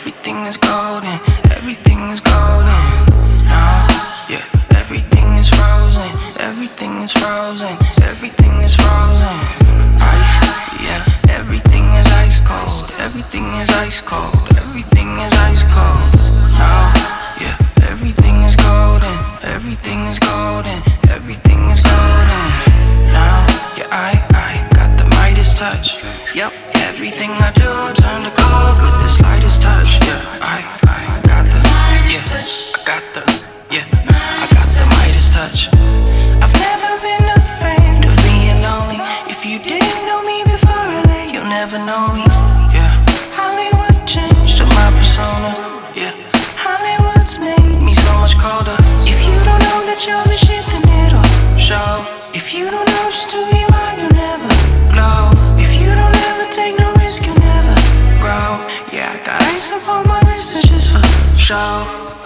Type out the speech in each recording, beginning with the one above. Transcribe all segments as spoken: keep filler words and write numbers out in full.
everything is golden, everything is golden. No, yeah, everything is frozen, everything is frozen, everything is frozen. Ice, yeah, everything is ice cold, everything is ice cold, everything is ice cold. No, yeah, everything is golden, everything is golden, everything is golden. Now, yeah, I, I got the Midas touch. Yep, everything I do turn to gold with the slightest touch. Yeah, I, I got the, yeah, I got the, yeah, I got the Midas touch. I've never been afraid of being lonely. If you didn't know me before L A, you'll never know me. Yeah, Hollywood changed to my persona. Yeah, Hollywood's made me so much colder. If you don't know that you're the shit, then it'll show. If you don't know just who you are, you'll never glow. If you don't ever take no risk, you'll never grow. Yeah, I got ice up on my wrist, that's just for show.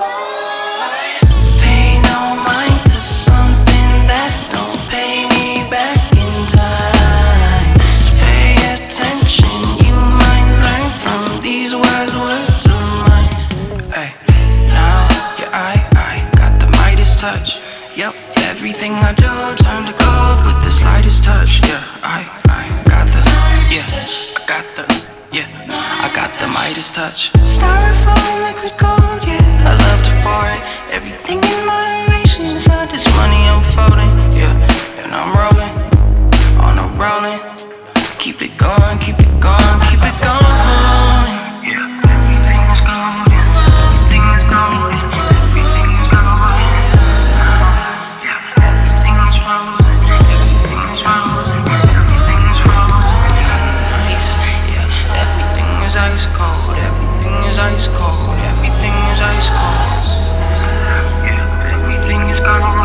Pay no mind to something that don't pay me back in time. Just pay attention, you might learn from these wise words of mine. Hey, now, yeah, I, I got the Midas touch. Yep, everything I do turn to gold with the slightest touch. Yeah, I, I got the, yeah, I got the, yeah, I got the Midas touch. Styrofoam, liquid gold, yeah, I love to pour it. Everything in moderation, beside this money I'm folding. Yeah, and I'm rolling, on a rolling. Keep it going, keep it going, keep it going. Yeah, everything is golden, everything is golden, everything is golden. Yeah, everything is frozen, everything is frozen, everything is frozen. Ice, yeah, everything is ice cold, everything is ice cold, everything is ice cold. Yeah, everything is golden.